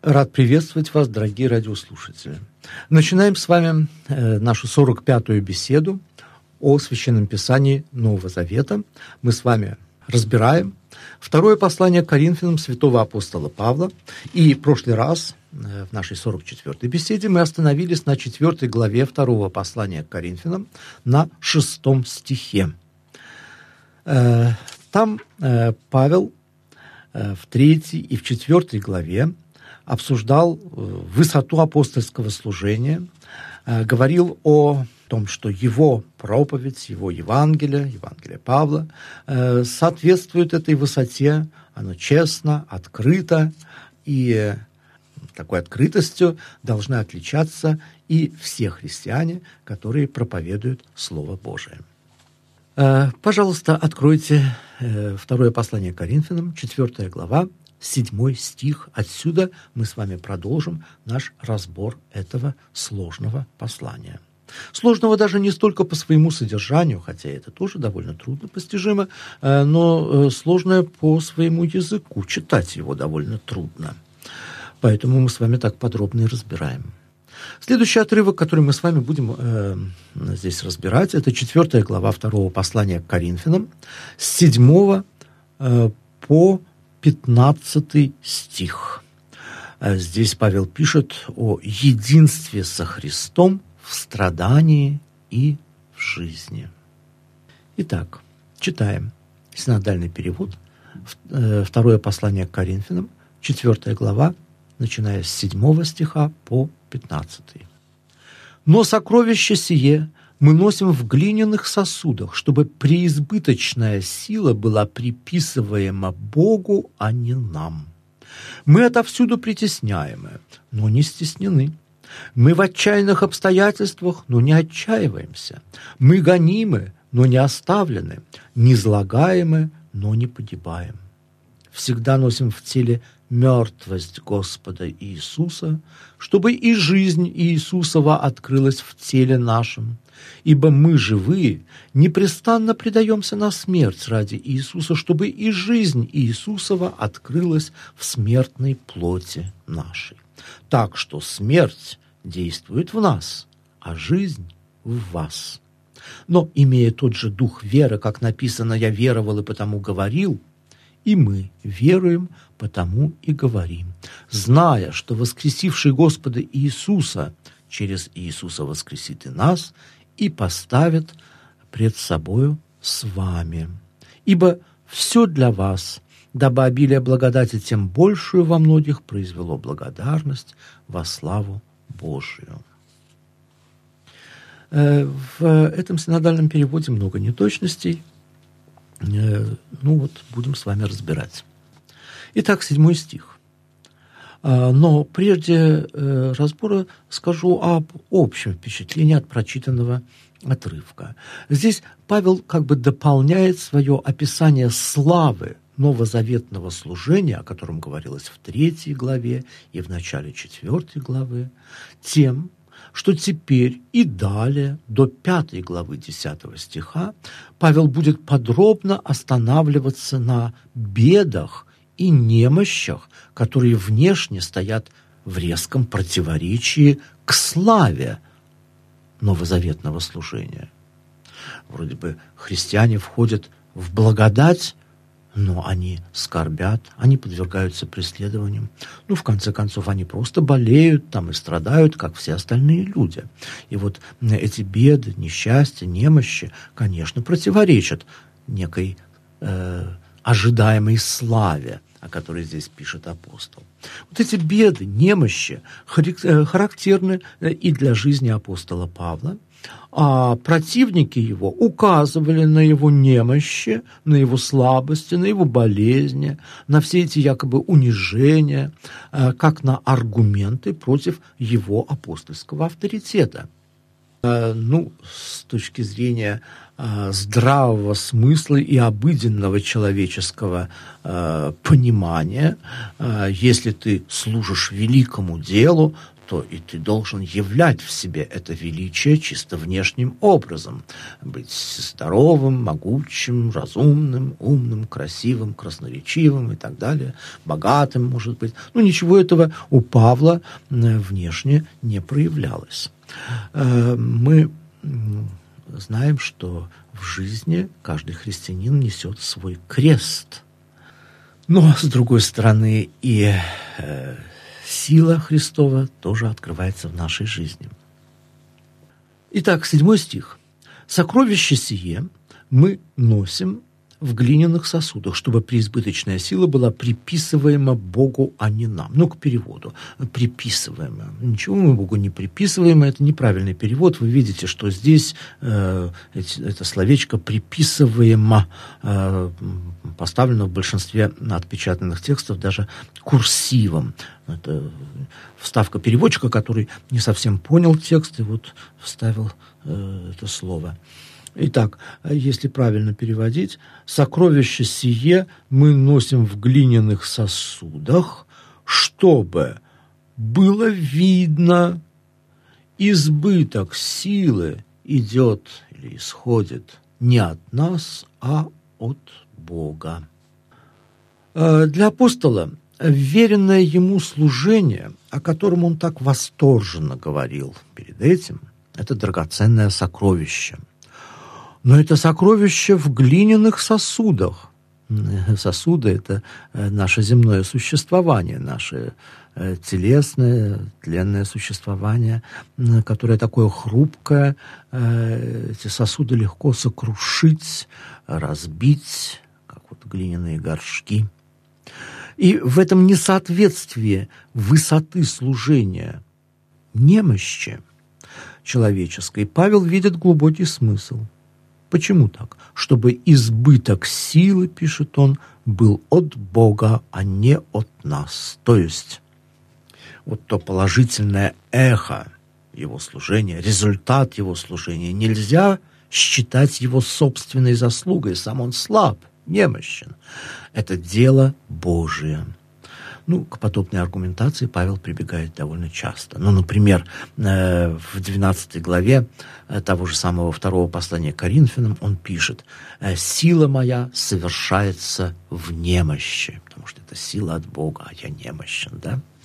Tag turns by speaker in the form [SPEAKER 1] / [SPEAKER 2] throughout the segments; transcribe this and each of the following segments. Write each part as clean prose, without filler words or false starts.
[SPEAKER 1] Рад приветствовать вас, дорогие радиослушатели. Начинаем с вами нашу 45-ю беседу о Священном Писании Нового Завета. Мы с вами разбираем второе послание к Коринфянам святого апостола Павла. И в прошлый раз, в нашей 44-й беседе, мы остановились на 4 главе второго послания к Коринфянам, на 6 стихе. Там Павел в 3 и в 4 главе обсуждал высоту апостольского служения, говорил о том, что его проповедь, его Евангелие Павла, соответствует этой высоте, оно честно, открыто, и такой открытостью должны отличаться и все христиане, которые проповедуют Слово Божие. Пожалуйста, откройте второе послание к Коринфянам, 4 глава, 7 стих. Отсюда мы с вами продолжим наш разбор этого сложного послания. Сложного даже не столько по своему содержанию, хотя это тоже довольно трудно постижимо, но сложное по своему языку. Читать его довольно трудно. Поэтому мы с вами так подробно и разбираем. Следующий отрывок, который мы с вами будем здесь разбирать, это 4 глава 2 послания к Коринфянам, с 7 по 15 стих. Здесь Павел пишет о единстве со Христом в страдании и в жизни. Итак, читаем синодальный перевод, второе послание к Коринфянам, 4 глава, начиная с 7 стиха по 15. «Но сокровище сие мы носим в глиняных сосудах, чтобы преизбыточная сила была приписываема Богу, а не нам. Мы отовсюду притесняемы, но не стеснены. Мы в отчаянных обстоятельствах, но не отчаиваемся. Мы гонимы, но не оставлены, низлагаемы, но не погибаем. Всегда носим в теле мертвость Господа Иисуса, чтобы и жизнь Иисусова открылась в теле нашем. Ибо мы, живые, непрестанно предаемся на смерть ради Иисуса, чтобы и жизнь Иисусова открылась в смертной плоти нашей. Так что смерть действует в нас, а жизнь в вас. Но, имея тот же дух веры, как написано, «Я веровал и потому говорил», и мы веруем, потому и говорим, зная, что воскресивший Господа Иисуса через Иисуса воскресит и нас, и поставит пред собою с вами. Ибо все для вас, дабы обилие благодати тем большую во многих произвело благодарность во славу Божию». В этом синодальном переводе много неточностей. Будем с вами разбирать. Итак, 7 стих. Но прежде разбора скажу об общем впечатлении от прочитанного отрывка. Здесь Павел как бы дополняет свое описание славы новозаветного служения, о котором говорилось в 3 главе и в начале 4 главы, тем, что теперь и далее, до 5 главы 10 стиха, Павел будет подробно останавливаться на бедах и немощах, которые внешне стоят в резком противоречии к славе новозаветного служения. Вроде бы христиане входят в благодать, но они скорбят, они подвергаются преследованиям. В конце концов, они просто болеют там и страдают, как все остальные люди. И вот эти беды, несчастья, немощи, конечно, противоречат некой ожидаемой славе, о которой здесь пишет апостол. Вот эти беды, немощи характерны и для жизни апостола Павла, а противники его указывали на его немощи, на его слабости, на его болезни, на все эти якобы унижения, как на аргументы против его апостольского авторитета. С точки зрения здравого смысла и обыденного человеческого понимания, если ты служишь великому делу, то и ты должен являть в себе это величие чисто внешним образом. Быть здоровым, могучим, разумным, умным, красивым, красноречивым и так далее, богатым, может быть. Ничего этого у Павла внешне не проявлялось. Мы знаем, что в жизни каждый христианин несет свой крест. Но, с другой стороны, и сила Христова тоже открывается в нашей жизни. Итак, 7 стих. «Сокровище сие мы носим в глиняных сосудах, чтобы преизбыточная сила была приписываема Богу, а не нам». К переводу. Приписываема. Ничего мы Богу не приписываем, это неправильный перевод. Вы видите, что здесь это словечко «приписываемо» поставлено в большинстве отпечатанных текстов даже курсивом. Это вставка переводчика, который не совсем понял текст и вставил это слово. Итак, если правильно переводить, «сокровище сие мы носим в глиняных сосудах, чтобы было видно, избыток силы идет или исходит не от нас, а от Бога». Для апостола веренное ему служение, о котором он так восторженно говорил перед этим, это драгоценное сокровище. Но это сокровище в глиняных сосудах. Сосуды – это наше земное существование, наше телесное, тленное существование, которое такое хрупкое. Эти сосуды легко сокрушить, разбить, как глиняные горшки. И в этом несоответствии высоты служения немощи человеческой Павел видит глубокий смысл. Почему так? Чтобы избыток силы, пишет он, был от Бога, а не от нас. То есть то положительное эхо его служения, результат его служения нельзя считать его собственной заслугой. Сам он слаб, немощен. Это дело Божие. К подобной аргументации Павел прибегает довольно часто. Например, в 12 главе того же самого 2 послания к Коринфянам он пишет: «Сила моя совершается в немощи», потому что это сила от Бога, а я немощен.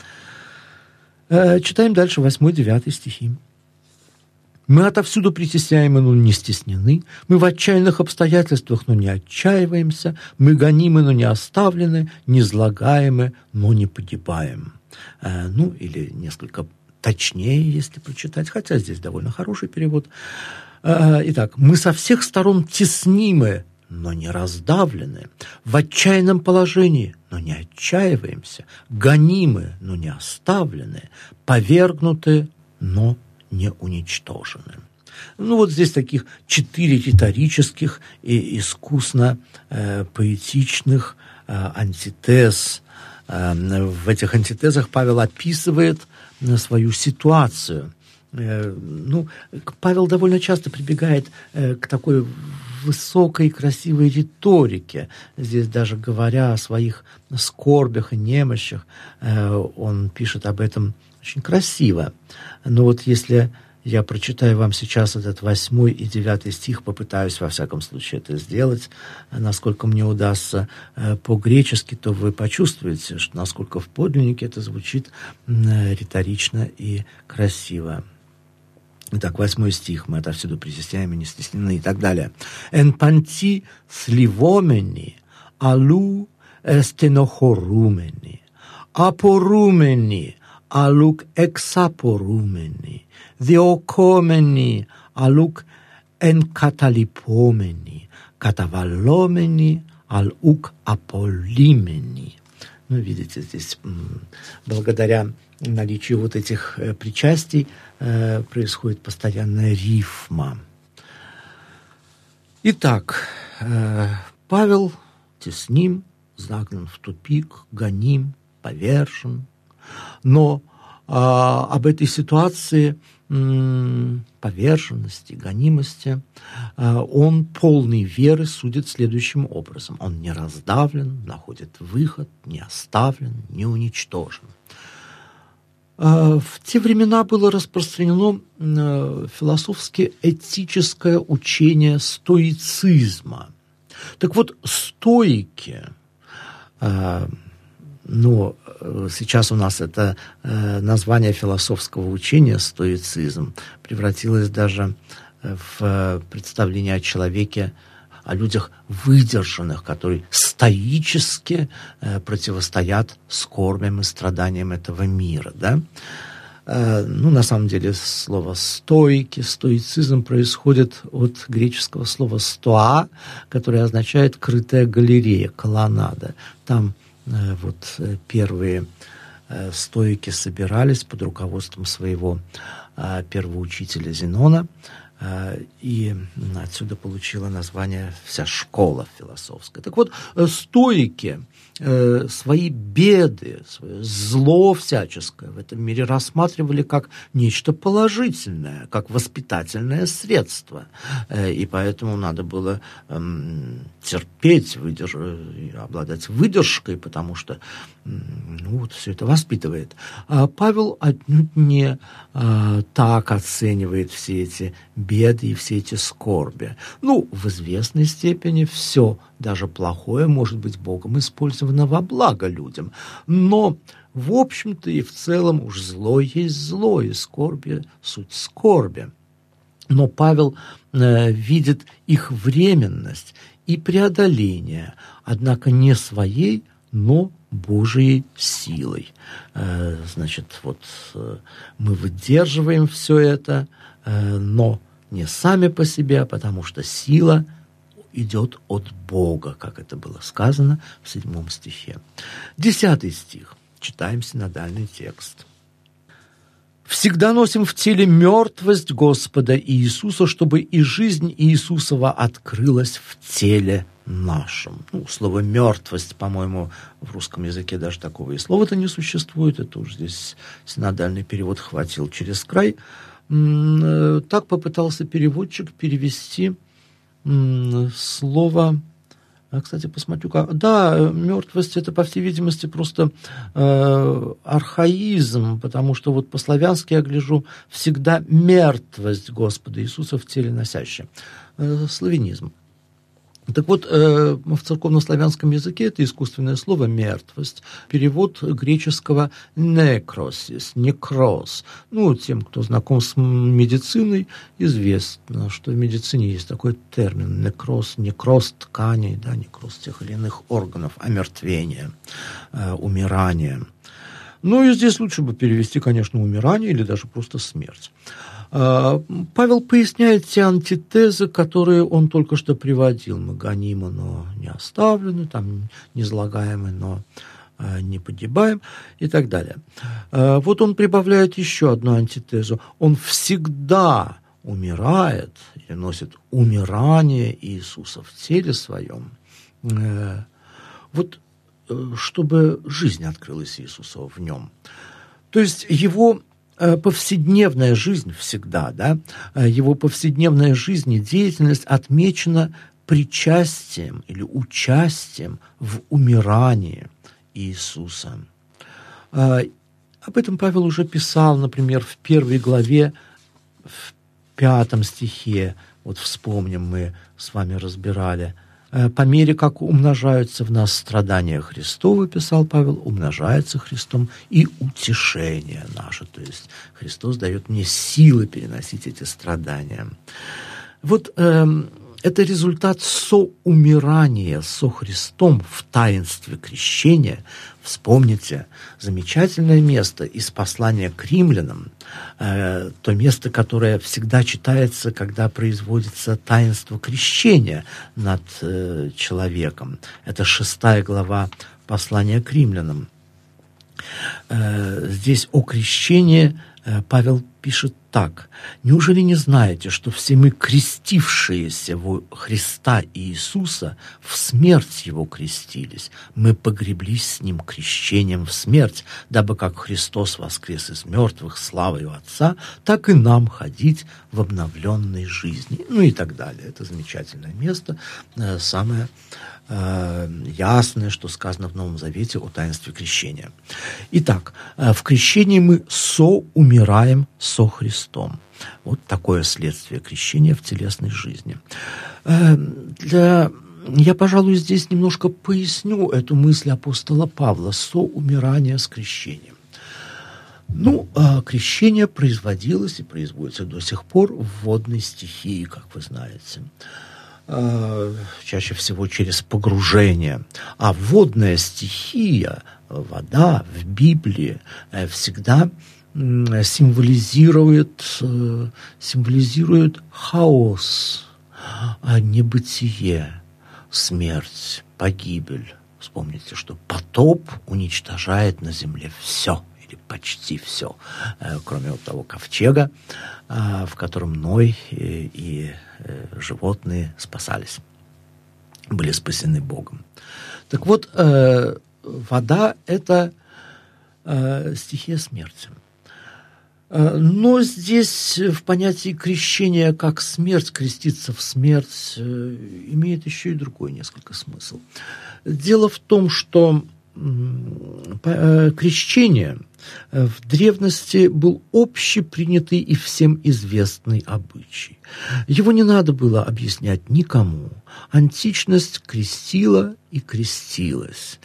[SPEAKER 1] Читаем дальше 8-9 стихи. «Мы отовсюду притесняемы, но не стеснены. Мы в отчаянных обстоятельствах, но не отчаиваемся. Мы гонимы, но не оставлены. Низлагаемы, но не погибаем». Или несколько точнее, если прочитать, хотя здесь довольно хороший перевод. Итак, «Мы со всех сторон теснимы, но не раздавлены. В отчаянном положении, но не отчаиваемся. Гонимы, но не оставлены. Повергнуты, но не уничтожены». Здесь таких 4 риторических и искусно поэтичных антитез. В этих антитезах Павел описывает свою ситуацию. Павел довольно часто прибегает к такой высокой, красивой риторике. Здесь даже говоря о своих скорбях и немощах, он пишет об этом очень красиво. Но если я прочитаю вам сейчас этот 8 и 9 стих, попытаюсь, во всяком случае, это сделать, насколько мне удастся по-гречески, то вы почувствуете, насколько в подлиннике это звучит риторично и красиво. Итак, 8 стих. «Мы отовсюду притесняем и не стеснены» и так далее. «Эн панти сливомени, алу эстенохорумени, апорумени, алук εξαπορούμενοι, διοκόμενοι, αλουκ εγκαταλειπόμενοι, καταβαλλόμενοι, αλουκ απολύμενοι». Видите, здесь благодаря наличию этих причастий происходит постоянная рифма. Итак, Павел тесним, загнан в тупик, гоним, повержен. Но об этой ситуации поверженности, гонимости, он полный веры судит следующим образом. Он не раздавлен, находит выход, не оставлен, не уничтожен. В те времена было распространено философски-этическое учение стоицизма. Так вот, стоики, сейчас у нас это название философского учения стоицизм превратилось даже в представление о человеке, о людях выдержанных, которые стоически противостоят скорбям и страданиям этого мира, да? На самом деле слово «стоики», «стоицизм» происходит от греческого слова «стоа», которое означает «крытая галерея», «колоннада». Там первые стоики собирались под руководством своего первоучителя Зенона, и отсюда получила название вся школа философская. Так вот, стоики свои беды, свое зло всяческое в этом мире рассматривали как нечто положительное, как воспитательное средство. И поэтому надо было терпеть, обладать выдержкой, потому что все это воспитывает. Павел отнюдь не так оценивает все эти беды и все эти скорби. В известной степени все, даже плохое, может быть Богом использовано во благо людям. Но, в общем-то и в целом, уж зло есть зло, и скорби – суть скорби. Но Павел видит их временность и преодоление, однако не своей, но Божией силой. Мы выдерживаем все это, но не сами по себе, а потому что сила идет от Бога, как это было сказано в 7 стихе. 10 стих. Читаем синодальный текст. «Всегда носим в теле мертвость Господа Иисуса, чтобы и жизнь Иисусова открылась в теле нашем». Слово «мертвость», по-моему, в русском языке даже такого и слова-то не существует. Это уж здесь синодальный перевод хватил через край. Так попытался переводчик перевести слово... Кстати, посмотрю, мертвость – это, по всей видимости, просто архаизм, потому что по-славянски я гляжу «всегда мертвость Господа Иисуса в теле носящая». Славянизм. Так вот, в церковнославянском языке это искусственное слово «мертвость», перевод греческого «некросис», «некроз». Тем, кто знаком с медициной, известно, что в медицине есть такой термин «некроз», некроз тканей, некроз тех или иных органов, омертвение, умирание. И здесь лучше бы перевести, конечно, умирание или даже просто смерть. Павел поясняет те антитезы, которые он только что приводил. Мы гонимы, но не оставлены, низлагаемы, но не погибаем и так далее. Он прибавляет еще одну антитезу. Он всегда умирает или носит умирание Иисуса в теле своем, чтобы жизнь открылась Иисуса в нем. То есть его повседневная жизнь всегда, его повседневная жизнь и деятельность отмечена причастием или участием в умирании Иисуса. Об этом Павел уже писал, например, в 1 главе, в 5 стихе. Вспомним, мы с вами разбирали. «По мере, как умножаются в нас страдания Христовы, — писал Павел, — умножается Христом и утешение наше». То есть Христос дает мне силы переносить эти страдания. Это результат соумирания со Христом в таинстве крещения. Вспомните замечательное место из послания к римлянам, то место, которое всегда читается, когда производится таинство крещения над человеком. Это 6 глава послания к римлянам. Здесь о крещении Павел пишет так: «Неужели не знаете, что все мы, крестившиеся во Христа Иисуса, в смерть Его крестились? Мы погреблись с Ним крещением в смерть, дабы как Христос воскрес из мертвых славою Отца, так и нам ходить в обновленной жизни». Ну и так далее. Это замечательное место, самое ясное, что сказано в Новом Завете о таинстве крещения. Итак, в крещении мы соумираем со Христом. Вот такое следствие крещения в телесной жизни. Я, пожалуй, здесь немножко поясню эту мысль апостола Павла: соумирание с крещением. Крещение производилось и производится до сих пор в водной стихии, как вы знаете. Чаще всего через погружение. А водная стихия, вода в Библии всегда символизирует хаос, небытие, смерть, погибель. Вспомните, что потоп уничтожает на земле все, или почти все, кроме вот того ковчега, в котором Ной и животные спасались, были спасены Богом. Так вот, вода – это стихия смерти. Но здесь в понятии крещения как смерть, креститься в смерть, имеет еще и другой несколько смысл. Дело в том, что крещение в древности был общепринятый и всем известный обычай. Его не надо было объяснять никому. Античность крестила и крестилась.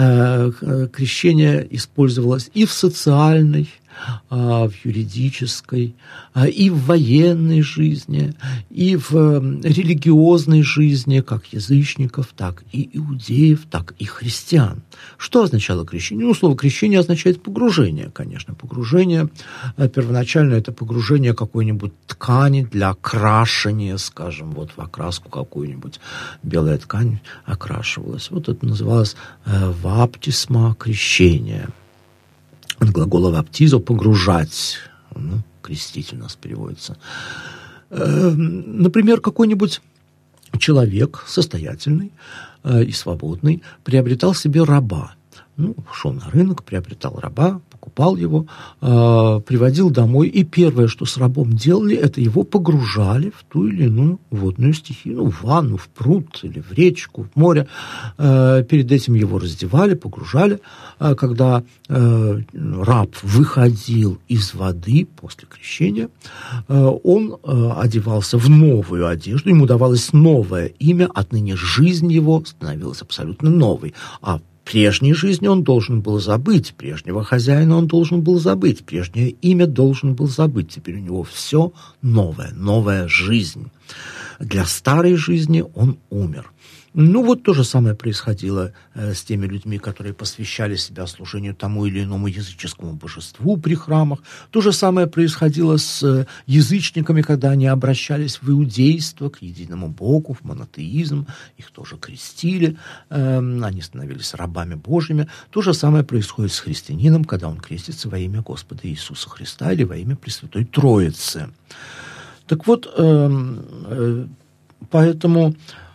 [SPEAKER 1] Крещение использовалось и в социальной, в юридической, и в военной жизни, и в религиозной жизни, как язычников, так и иудеев, так и христиан. Что означало крещение? Слово крещение означает погружение, конечно. Погружение, первоначально это погружение какой-нибудь ткани для окрашивания, скажем, вот в окраску какую-нибудь. Белая ткань окрашивалась. Вот это называлось ваптисма, крещение. От глагола «ваптизо» – «погружать», креститель у нас переводится. Например, какой-нибудь человек состоятельный и свободный приобретал себе раба. Шел на рынок, приобретал раба, покупал его, приводил домой, и первое, что с рабом делали, это его погружали в ту или иную водную стихию, в ванну, в пруд или в речку, в море. Перед этим его раздевали, погружали. Когда раб выходил из воды после крещения, он одевался в новую одежду, ему давалось новое имя, отныне жизнь его становилась абсолютно новой, а прежней жизни он должен был забыть, прежнего хозяина он должен был забыть, прежнее имя должен был забыть. Теперь у него все новое, новая жизнь. Для старой жизни он умер. То же самое происходило с теми людьми, которые посвящали себя служению тому или иному языческому божеству при храмах. То же самое происходило с язычниками, когда они обращались в иудейство, к единому Богу, в монотеизм. Их тоже крестили, они становились рабами Божьими. То же самое происходит с христианином, когда он крестится во имя Господа Иисуса Христа или во имя Пресвятой Троицы. Так вот, поэтому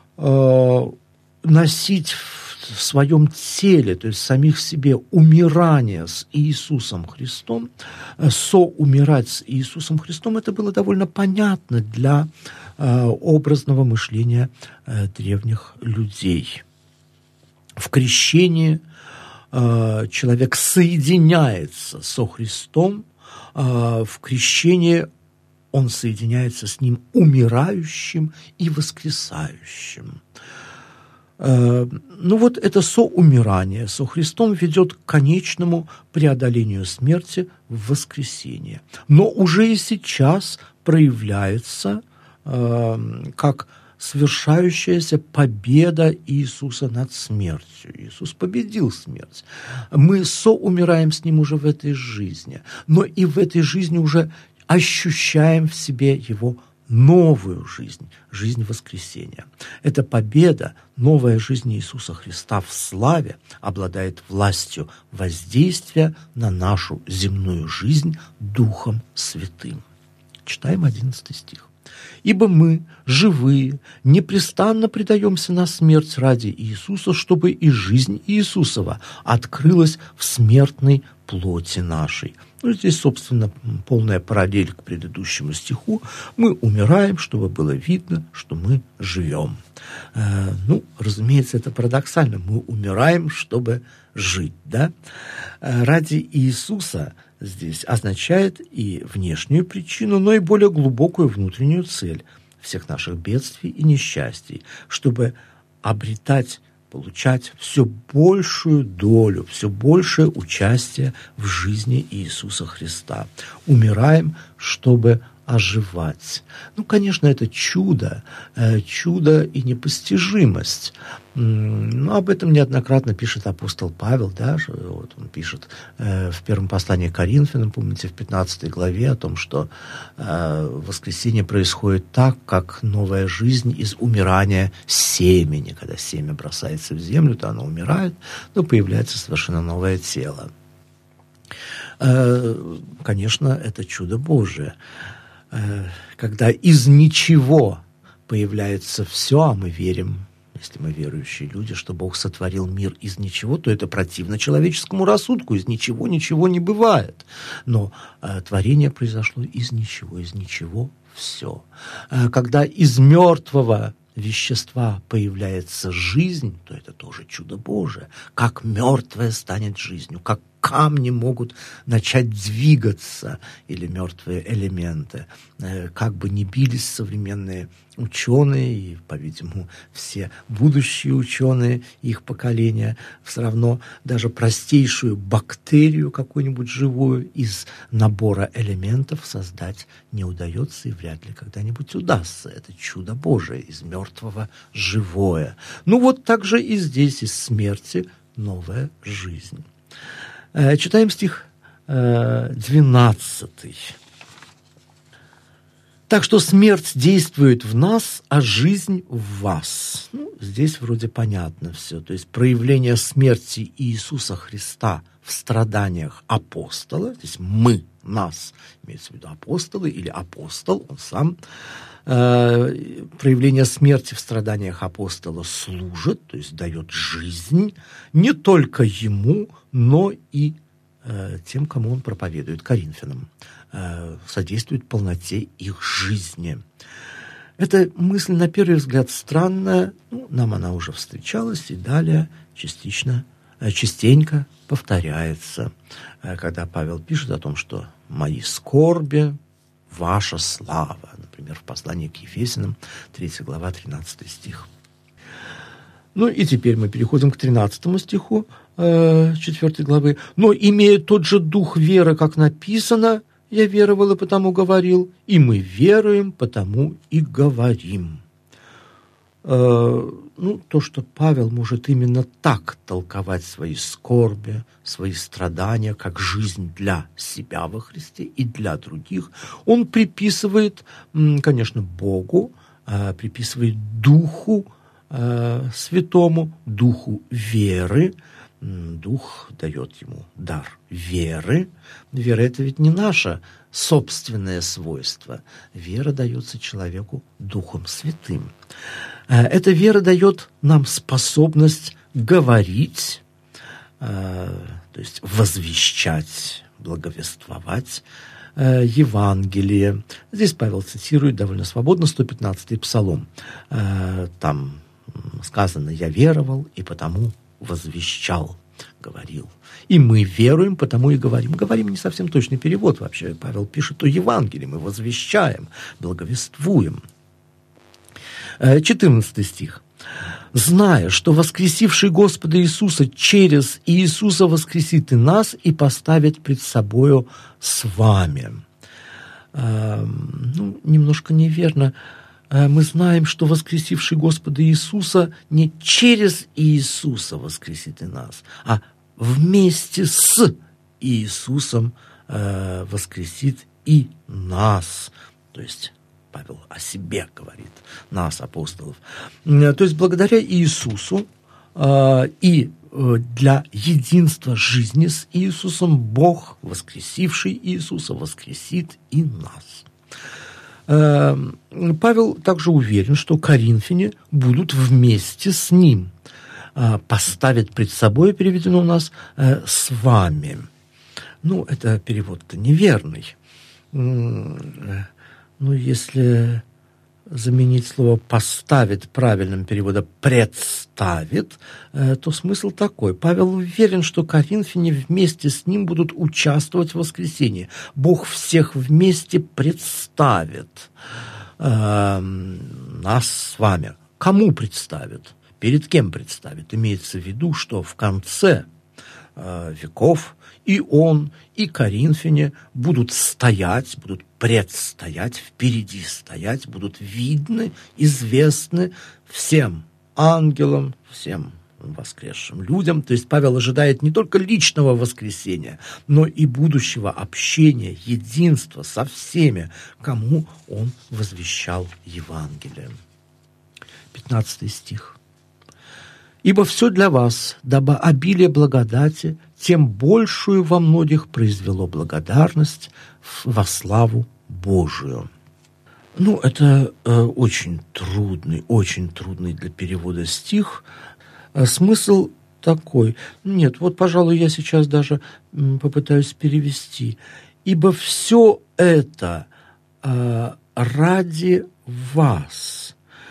[SPEAKER 1] носить в своем теле, то есть в самих себе, умирание с Иисусом Христом, соумирать с Иисусом Христом, это было довольно понятно для образного мышления древних людей. В крещении человек соединяется со Христом, в крещении он соединяется с Ним умирающим и воскресающим. Это соумирание со Христом ведет к конечному преодолению смерти в воскресение. Но уже и сейчас проявляется как свершающаяся победа Иисуса над смертью. Иисус победил смерть. Мы соумираем с Ним уже в этой жизни, но и в этой жизни уже ощущаем в себе Его новую жизнь, жизнь воскресения. Эта победа, новая жизнь Иисуса Христа в славе обладает властью воздействия на нашу земную жизнь Духом Святым. Читаем 11 стих. «Ибо мы, живые, непрестанно предаемся на смерть ради Иисуса, чтобы и жизнь Иисусова открылась в смертной плоти нашей». Ну, здесь, собственно, полная параллель к предыдущему стиху. Мы умираем, чтобы было видно, что мы живем. Разумеется, это парадоксально. Мы умираем, чтобы жить, да? Ради Иисуса здесь означает и внешнюю причину, но и более глубокую внутреннюю цель всех наших бедствий и несчастий, чтобы обретать, получать все большую долю, все большее участие в жизни Иисуса Христа. Умираем, чтобы оживать. Конечно, это чудо и непостижимость. Но об этом неоднократно пишет апостол Павел, да, вот он пишет в первом послании к Коринфянам, помните, в 15 главе, о том, что воскресение происходит так, как новая жизнь из умирания семени. Когда семя бросается в землю, то оно умирает, но появляется совершенно новое тело. Конечно, это чудо Божие. Когда из ничего появляется все, а мы верим, если мы верующие люди, что Бог сотворил мир из ничего, то это противно человеческому рассудку. Из ничего ничего не бывает. Но творение произошло из ничего все. Когда из мертвого вещества появляется жизнь, то это тоже чудо Божие. Как мертвое станет жизнью, как камни могут начать двигаться, или мертвые элементы. Как бы ни бились современные ученые, и, по-видимому, все будущие ученые, их поколения, все равно даже простейшую бактерию какую-нибудь живую из набора элементов создать не удается и вряд ли когда-нибудь удастся. Это чудо Божие, из мертвого живое. Вот так же и здесь из смерти новая жизнь. Читаем стих 12. «Так что смерть действует в нас, а жизнь в вас». Здесь вроде понятно все. То есть проявление смерти Иисуса Христа в страданиях апостола, то есть мы, нас, имеется в виду апостолы или апостол, он сам, проявление смерти в страданиях апостола служит, то есть дает жизнь не только ему, но и тем, кому он проповедует, коринфянам, содействует полноте их жизни. Эта мысль, на первый взгляд, странная, нам она уже встречалась и далее частенько повторяется, когда Павел пишет о том, что «мои скорби, ваша слава», например, в послании к Ефесянам, 3 глава, 13 стих. И теперь мы переходим к 13 стиху 4 главы. «Но, имея тот же дух веры, как написано, я веровал и потому говорил, и мы веруем, потому и говорим». То, что Павел может именно так толковать свои скорби, свои страдания, как жизнь для себя во Христе и для других, он приписывает, конечно, Богу, приписывает Духу Святому, Духу веры. Дух дает ему дар веры. Вера – это ведь не наше собственное свойство. Вера дается человеку Духом Святым. Эта вера дает нам способность говорить, то есть возвещать, благовествовать Евангелие. Здесь Павел цитирует довольно свободно 115-й псалом. Там сказано «я веровал, и потому возвещал», говорил. И мы веруем, потому и говорим. Говорим не совсем точный перевод вообще. Павел пишет о Евангелии. Мы возвещаем, благовествуем. 14 стих. «Зная, что воскресивший Господа Иисуса через Иисуса воскресит и нас и поставит пред собою с вами». Немножко неверно. Мы знаем, что воскресивший Господа Иисуса не через Иисуса воскресит и нас, а вместе с Иисусом воскресит и нас. То есть Павел о себе говорит, нас, апостолов. То есть благодаря Иисусу и для единства жизни с Иисусом Бог, воскресивший Иисуса, воскресит и нас. Павел также уверен, что коринфяне будут вместе с ним. Поставит пред собой, переведено у нас, с вами. Ну, это перевод-то неверный. Ну, если заменить слово «поставит» правильным переводом «представит», то смысл такой. Павел уверен, что коринфяне вместе с ним будут участвовать в воскресении. Бог всех вместе представит нас с вами. Кому представит? Перед кем представит? Имеется в виду, что в конце веков и он, и коринфяне будут стоять, будут предстоять, впереди стоять, будут видны, известны всем ангелам, всем воскресшим людям. То есть Павел ожидает не только личного воскресения, но и будущего общения, единства со всеми, кому он возвещал Евангелие. 15 стих. «Ибо все для вас, дабы обилие благодати, тем большую во многих произвело благодарность во славу Божию». Ну, это очень трудный для перевода стих. Смысл такой. Нет, вот, пожалуй, я сейчас даже попытаюсь перевести. «Ибо все это ради вас,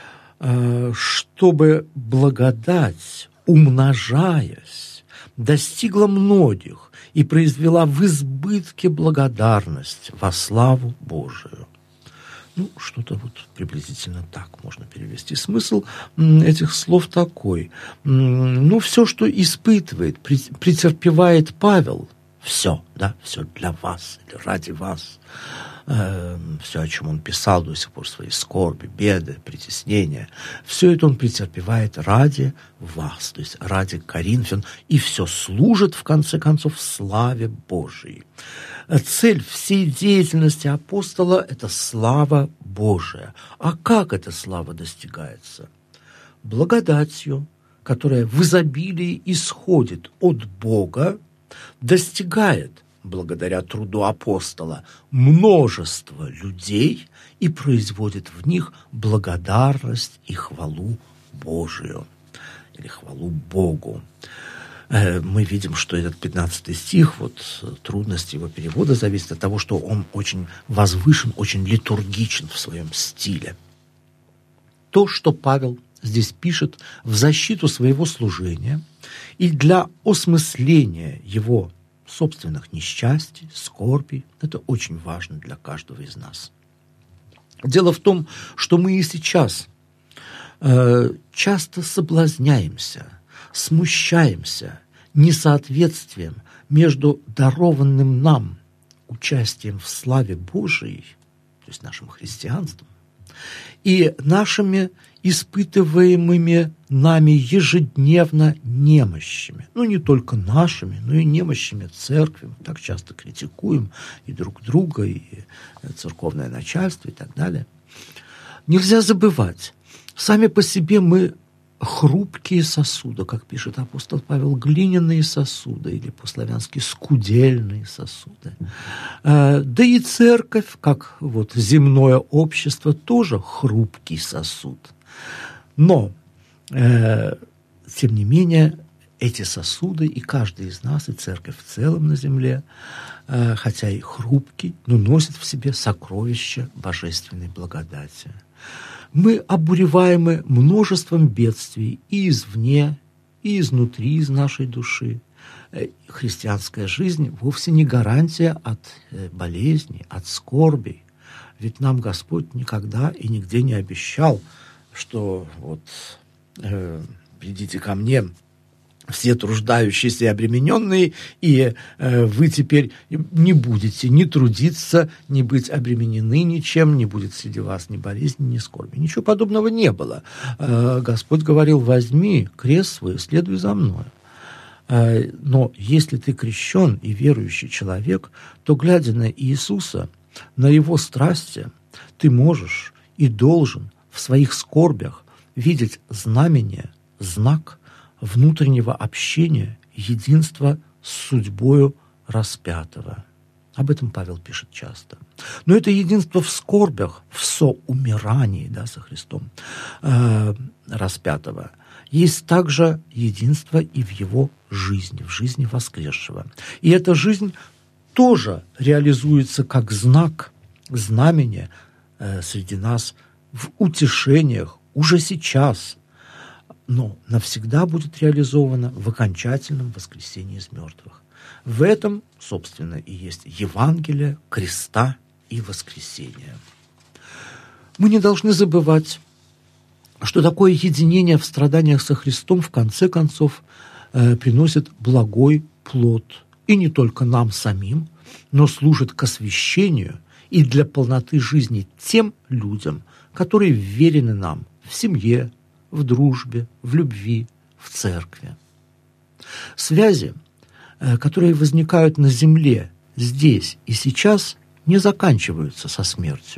[SPEAKER 1] чтобы благодать, умножаясь, достигла многих и произвела в избытке благодарность во славу Божию». Ну, что-то вот приблизительно так можно перевести. Смысл этих слов такой. Ну, все, что испытывает, претерпевает Павел, все, да, все для вас или ради вас. Все, о чем он писал до сих пор, свои скорби, беды, притеснения, все это он претерпевает ради вас, то есть ради коринфян, и все служит, в конце концов, славе Божией. Цель всей деятельности апостола – это слава Божия. А как эта слава достигается? Благодатью, которая в изобилии исходит от Бога, достигает, благодаря труду апостола, множество людей и производит в них благодарность и хвалу Божию, или хвалу Богу. Мы видим, что этот 15 стих, вот трудность его перевода зависит от того, что он очень возвышен, очень литургичен в своем стиле. То, что Павел здесь пишет в защиту своего служения и для осмысления его собственных несчастий, скорбей, это очень важно для каждого из нас. Дело в том, что мы и сейчас часто соблазняемся, смущаемся несоответствием между дарованным нам участием в славе Божией, то есть нашим христианством, и нашими испытываемыми нами ежедневно немощами. Ну, не только нашими, но и немощами церкви. Мы так часто критикуем и друг друга, и церковное начальство, и так далее. Нельзя забывать, сами по себе мы хрупкие сосуды, как пишет апостол Павел, глиняные сосуды, или по-славянски скудельные сосуды. Да и церковь, как вот земное общество, тоже хрупкий сосуд. Но, тем не менее, эти сосуды, и каждый из нас, и церковь в целом на земле, хотя и хрупкий, но носит в себе сокровища божественной благодати. Мы обуреваемы множеством бедствий и извне, и изнутри, из нашей души. Христианская жизнь вовсе не гарантия от болезней, от скорбей. Ведь нам Господь никогда и нигде не обещал, что вот придите ко мне, все труждающиеся и обремененные, и вы теперь не будете ни трудиться, ни быть обременены ничем, не будет среди вас ни болезни, ни скорби. Ничего подобного не было. Господь говорил: возьми крест свой, следуй за мной. Но если ты крещен и верующий человек, то, глядя на Иисуса, на Его страсти, ты можешь и должен в своих скорбях видеть знамение, знак внутреннего общения, единства с судьбою распятого. Об этом Павел пишет часто. Но это единство в скорбях, в соумирании, со Христом распятого, есть также единство и в его жизни, в жизни воскресшего. И эта жизнь тоже реализуется как знак, знамение среди нас в утешениях уже сейчас, но навсегда будет реализована в окончательном воскресении из мертвых. В этом, собственно, и есть Евангелие, креста и воскресения. Мы не должны забывать, что такое единение в страданиях со Христом в конце концов приносит благой плод. И не только нам самим, но служит к освящению и для полноты жизни тем людям, которые верены нам в семье, в дружбе, в любви, в церкви. Связи, которые возникают на земле, здесь и сейчас, не заканчиваются со смертью.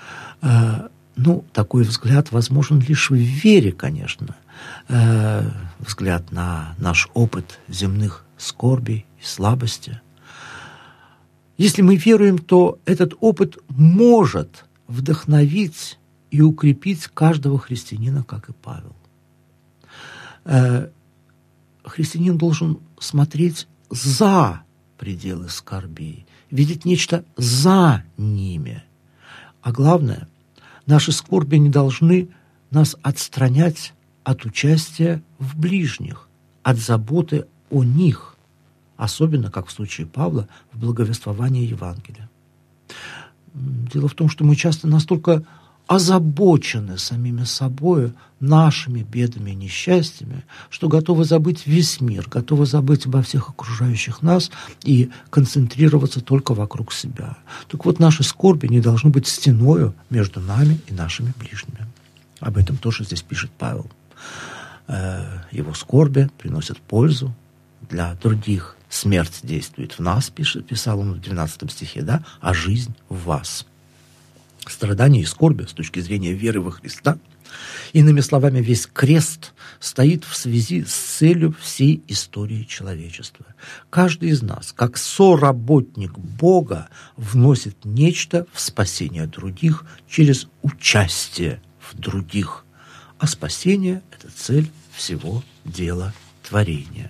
[SPEAKER 1] Такой взгляд возможен лишь в вере, конечно. Взгляд на наш опыт земных скорбей и слабости. Если мы веруем, то этот опыт может вдохновить и укрепить каждого христианина, как и Павел. Христианин должен смотреть за пределы скорбей, видеть нечто за ними. А главное, наши скорби не должны нас отстранять от участия в ближних, от заботы о них, особенно, как в случае Павла, в благовествовании Евангелия. Дело в том, что мы часто настолько озабочены самими собою, нашими бедами и несчастьями, что готовы забыть весь мир, готовы забыть обо всех окружающих нас и концентрироваться только вокруг себя. Так вот, наши скорби не должны быть стеною между нами и нашими ближними. Об этом тоже здесь пишет Павел. Его скорби приносят пользу для других. Смерть действует в нас, писал он в 12 стихе, а жизнь в вас. Страдания и скорби с точки зрения веры во Христа, иными словами, весь крест стоит в связи с целью всей истории человечества. Каждый из нас, как соработник Бога, вносит нечто в спасение других через участие в других. А спасение – это цель всего дела творения.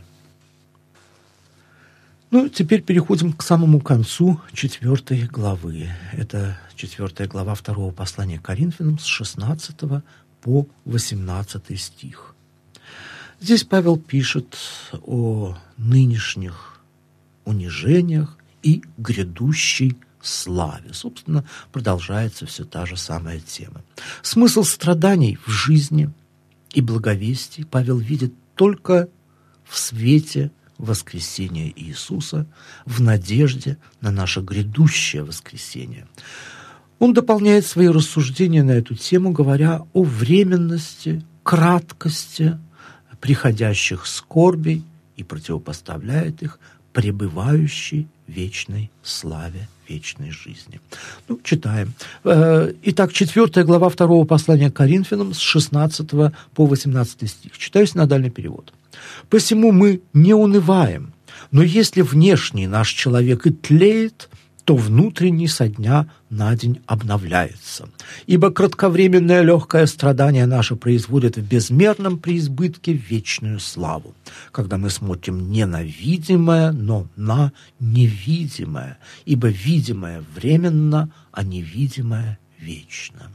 [SPEAKER 1] Теперь переходим к самому концу 4 главы. Это 4 глава 2 послания к Коринфянам с 16 по 18 стих. Здесь Павел пишет о нынешних унижениях и грядущей славе. Собственно, продолжается все та же самая тема. Смысл страданий в жизни и благовестии Павел видит только в свете воскресения Иисуса, в надежде на наше грядущее воскресение. Он дополняет свои рассуждения на эту тему, говоря о временности, краткости приходящих скорбей и противопоставляет их пребывающей вечной славе, вечной жизни. Читаем. Итак, 4 глава 2 послания к Коринфянам с 16 по 18 стих. Читаю синодальный перевод. «Посему мы не унываем, но если внешний наш человек и тлеет, то внутренний со дня на день обновляется. Ибо кратковременное легкое страдание наше производит в безмерном преизбытке вечную славу, когда мы смотрим не на видимое, но на невидимое, ибо видимое временно, а невидимое вечно».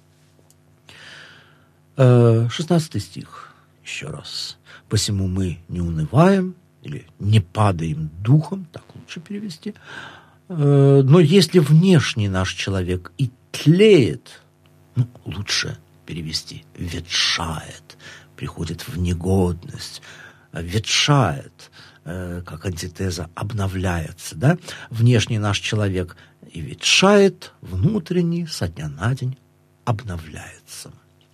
[SPEAKER 1] 16 стих, еще раз. «Посему мы не унываем» или «не падаем духом», так лучше перевести, но если внешний наш человек и тлеет, лучше перевести ветшает, приходит в негодность, ветшает, как антитеза, обновляется, внешний наш человек и ветшает, внутренний со дня на день обновляется.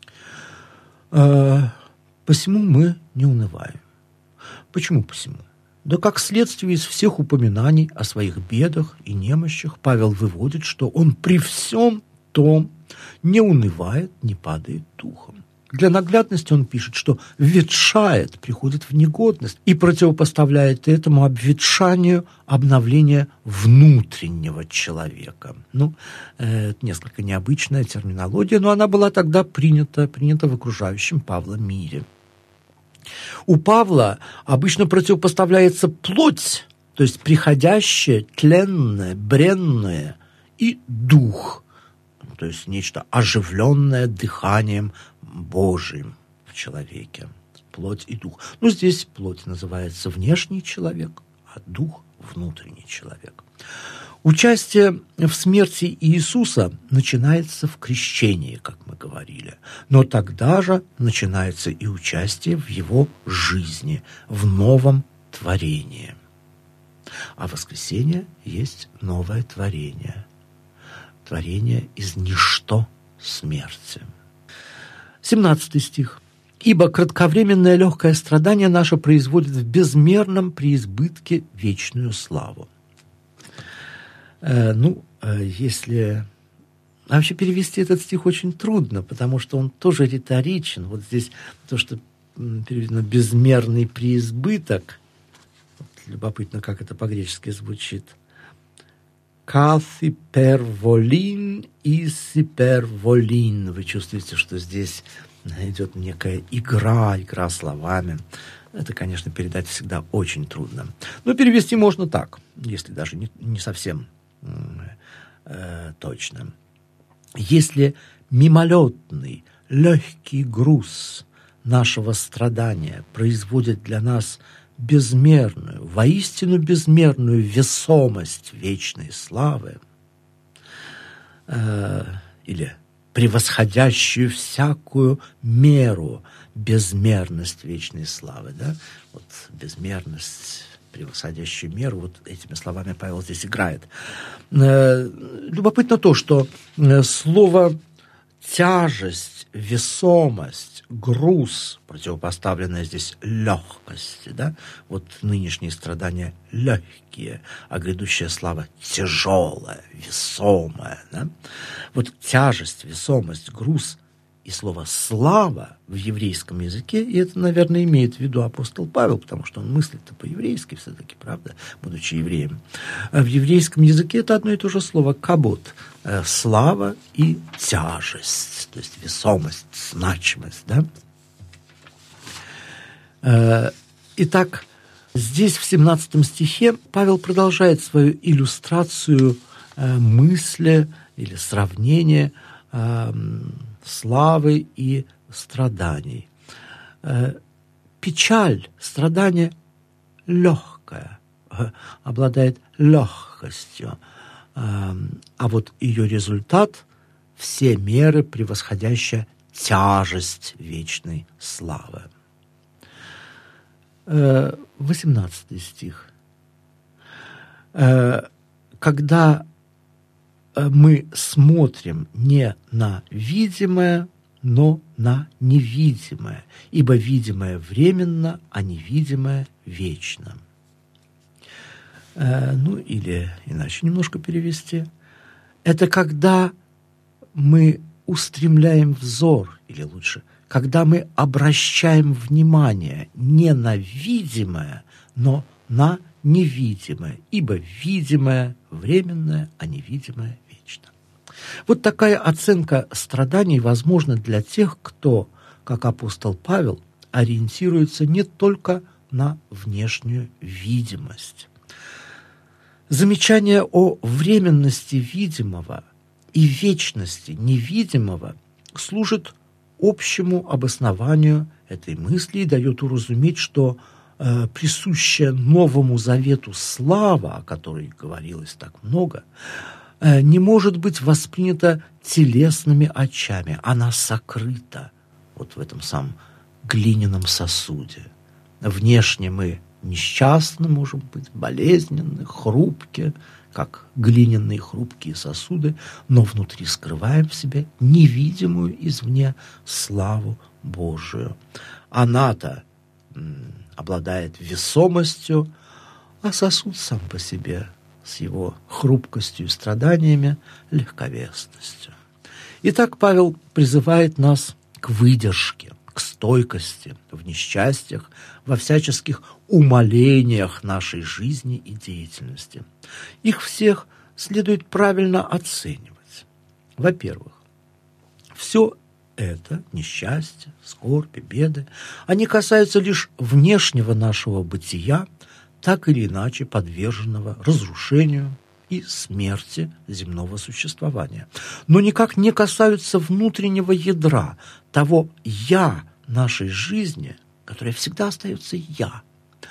[SPEAKER 1] Посему мы не унываем. Почему посему? Да как следствие из всех упоминаний о своих бедах и немощах Павел выводит, что он при всем то не унывает, не падает духом. Для наглядности он пишет, что ветшает, приходит в негодность, и противопоставляет этому обветшанию обновление внутреннего человека. Это несколько необычная терминология, но она была тогда принята в окружающем Павла мире. У Павла обычно противопоставляется плоть, то есть приходящее, тленное, бренное, и дух, то есть нечто оживленное дыханием Божиим в человеке. Плоть и дух. Здесь плоть называется внешний человек, а дух – внутренний человек. Участие в смерти Иисуса начинается в крещении, как мы говорили, но тогда же начинается и участие в его жизни, в новом творении. А воскресение есть новое творение. Творение из ничто смерти. 17 стих. «Ибо кратковременное легкое страдание наше производит в безмерном преизбытке вечную славу». Если... вообще перевести этот стих очень трудно, потому что он тоже риторичен. Вот здесь то, что переведено «безмерный преизбыток», любопытно, как это по-гречески звучит. «Каthi pervolin isi pervolin». Вы чувствуете, что здесь идет некая игра словами. Это, конечно, передать всегда очень трудно. Но перевести можно так, если даже не совсем точно. Если мимолетный, легкий груз нашего страдания производит для нас безмерную, воистину безмерную весомость вечной славы, или превосходящую всякую меру безмерность вечной славы, да? Вот безмерность, превосходящую меру, вот этими словами Павел здесь играет. Любопытно то, что слово тяжесть, весомость, груз, противопоставленное здесь легкости, да? Вот нынешние страдания легкие, а грядущая слава тяжелая, весомая, да? Вот тяжесть, весомость, груз и слово «слава» в еврейском языке, и это, наверное, имеет в виду апостол Павел, потому что он мыслит-то по-еврейски все-таки, правда, будучи евреем. А в еврейском языке это одно и то же слово «кабот» – слава и тяжесть, то есть весомость, значимость, да? Итак, здесь в 17 стихе Павел продолжает свою иллюстрацию мысли или сравнения славы и страданий. Печаль, страдание легкое, обладает легкостью, а вот ее результат – все меры, превосходящая тяжесть вечной славы. 18 стих. Когда мы смотрим не на видимое, но на невидимое, ибо видимое временно, а невидимое вечно. Или иначе немножко перевести. Это когда мы устремляем взор, или лучше, когда мы обращаем внимание не на видимое, но на невидимое, ибо видимое временное, а невидимое вечно. Вот такая оценка страданий возможна для тех, кто, как апостол Павел, ориентируется не только на внешнюю видимость. Замечание о временности видимого и вечности невидимого служит общему обоснованию этой мысли и дает уразуметь, что присущая Новому Завету слава, о которой говорилось так много, не может быть воспринята телесными очами. Она сокрыта вот в этом самом глиняном сосуде. Внешне мы несчастны, можем быть, болезненны, хрупкие, как глиняные хрупкие сосуды, но внутри скрываем в себе невидимую извне славу Божию. Она-то обладает весомостью, а сосуд сам по себе с его хрупкостью и страданиями легковесностью. Итак, Павел призывает нас к выдержке, к стойкости в несчастьях, во всяческих умолениях нашей жизни и деятельности. Их всех следует правильно оценивать. Во-первых, все это, несчастье, скорби, беды, они касаются лишь внешнего нашего бытия, так или иначе подверженного разрушению и смерти земного существования, но никак не касаются внутреннего ядра, того «я» нашей жизни, которое всегда остается «я».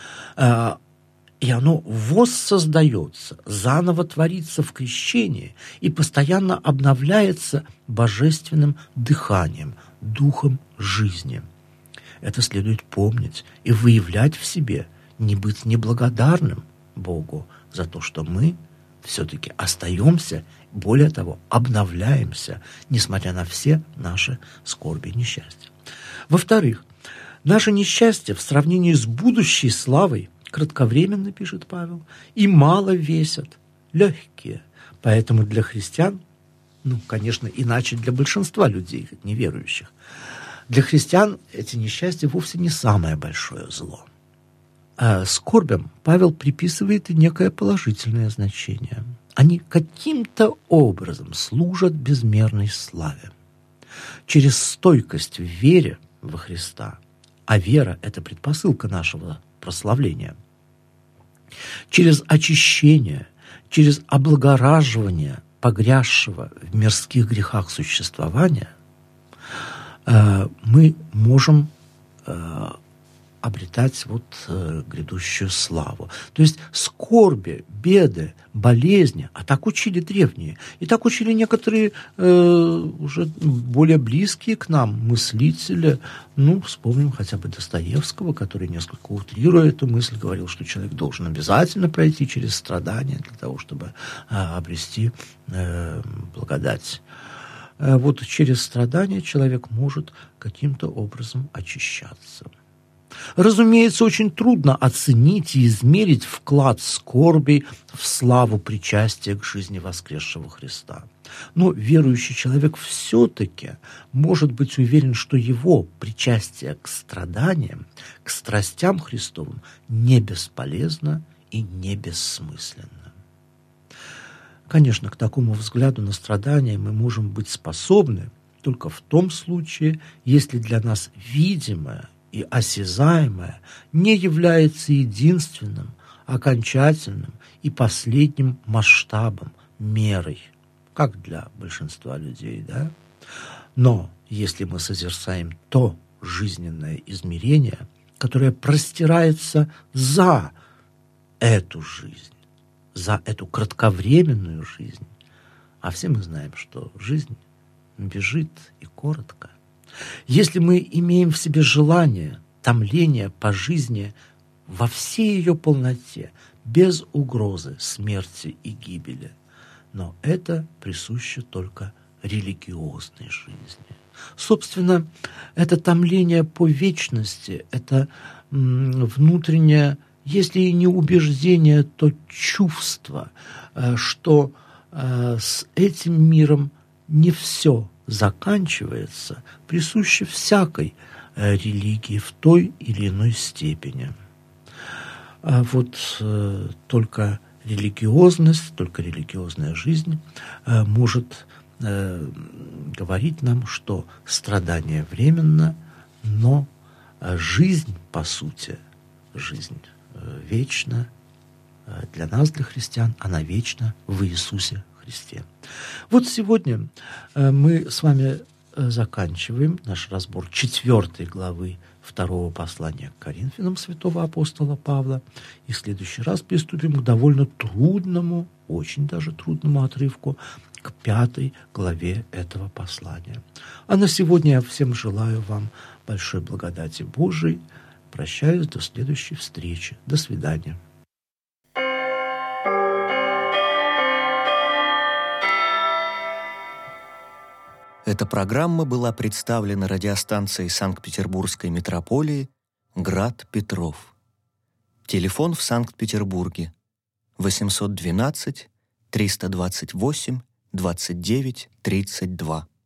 [SPEAKER 1] И оно воссоздается, заново творится в крещении и постоянно обновляется божественным дыханием, духом жизни. Это следует помнить и выявлять в себе, не быть неблагодарным Богу за то, что мы все-таки остаемся, более того, обновляемся, несмотря на все наши скорби и несчастья. Во-вторых, наше несчастье в сравнении с будущей славой кратковременно, пишет Павел, и мало весят, легкие. Поэтому для христиан, конечно, иначе для большинства людей, неверующих, для христиан эти несчастья вовсе не самое большое зло. А скорбям Павел приписывает и некое положительное значение. Они каким-то образом служат безмерной славе. Через стойкость в вере во Христа, а вера – это предпосылка нашего прославления, через очищение, через облагораживание погрязшего в мирских грехах существования мы можем обретать грядущую славу. То есть скорби, беды, болезни, а так учили древние, и так учили некоторые уже более близкие к нам мыслители. Вспомним хотя бы Достоевского, который несколько утрируя эту мысль, говорил, что человек должен обязательно пройти через страдания для того, чтобы обрести благодать. Через страдания человек может каким-то образом очищаться. Разумеется, очень трудно оценить и измерить вклад скорби в славу причастия к жизни воскресшего Христа. Но верующий человек все-таки может быть уверен, что его причастие к страданиям, к страстям Христовым не бесполезно и не бессмысленно. Конечно, к такому взгляду на страдания мы можем быть способны только в том случае, если для нас видимое и осязаемое не является единственным, окончательным и последним масштабом, мерой, как для большинства людей, да? Но если мы созерцаем то жизненное измерение, которое простирается за эту жизнь, за эту кратковременную жизнь, а все мы знаем, что жизнь бежит и коротко. Если мы имеем в себе желание, томление по жизни во всей ее полноте, без угрозы смерти и гибели, но это присуще только религиозной жизни. Собственно, это томление по вечности, это внутреннее, если и не убеждение, то чувство, что с этим миром не все заканчивается, присуще всякой религии в той или иной степени. Только религиозность, только религиозная жизнь может говорить нам, что страдание временно, но жизнь, по сути, жизнь вечна. Для нас, для христиан, она вечна в Иисусе Христе. Сегодня мы с вами заканчиваем наш разбор 4 главы 2 послания к Коринфянам святого апостола Павла. И в следующий раз приступим к довольно трудному, очень даже трудному отрывку, к 5 главе этого послания. А на сегодня я всем желаю вам большой благодати Божией. Прощаюсь до следующей встречи. До свидания.
[SPEAKER 2] Эта программа была представлена радиостанцией Санкт-Петербургской метрополии «Град Петров». Телефон в Санкт-Петербурге 812 328 29 32.